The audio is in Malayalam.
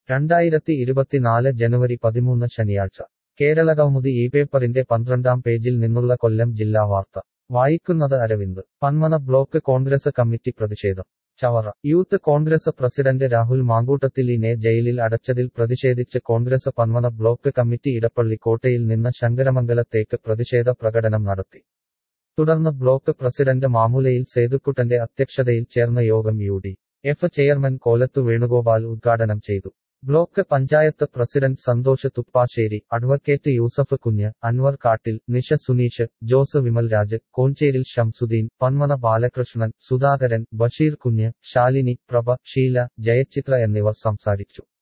2024 ജനുവരി 13 ശനിയാഴ്ച കേരളകൗമുദി ഈ പേപ്പറിന്റെ 12-ാം പേജിൽ നിന്നുള്ള കൊല്ലം ജില്ലാ വാർത്ത വായിക്കുന്നത് അരവിന്ദ്. പന്മന ബ്ലോക്ക് കോൺഗ്രസ് കമ്മിറ്റി പ്രതിഷേധം. ചവറ. യൂത്ത് കോൺഗ്രസ് പ്രസിഡന്റ് രാഹുൽ മാങ്കൂട്ടത്തിലിനെ ജയിലിൽ അടച്ചതിൽ പ്രതിഷേധിച്ച് കോൺഗ്രസ് പന്മന ബ്ലോക്ക് കമ്മിറ്റി ഇടപ്പള്ളി കോട്ടയിൽ നിന്ന് ശങ്കരമംഗലത്തേക്ക് പ്രതിഷേധ പ്രകടനം നടത്തി. തുടർന്ന് ബ്ലോക്ക് പ്രസിഡന്റ് മാമൂലയിൽ സേതുക്കുട്ടന്റെ അധ്യക്ഷതയിൽ ചേർന്ന യോഗം യു.ഡി.എഫ് ചെയർമാൻ കോലത്തു വേണുഗോപാൽ ഉദ്ഘാടനം ചെയ്തു. Block panchayat president Santhosh Thuppassery, advocate Yusuf Kunju, Anwar കാട്ടിൽ, നിഷ സുനീഷ്, ജോസ് വിമൽരാജ്, കോഞ്ചേരിൽ ഷംസുദ്ദീൻ, പന്മന ബാലകൃഷ്ണൻ, സുധാകരൻ, ബഷീർ കുഞ്ഞ്, ശാലിനി, പ്രഭ, ഷീല, ജയചിത്ര എന്നിവർ സംസാരിച്ചു.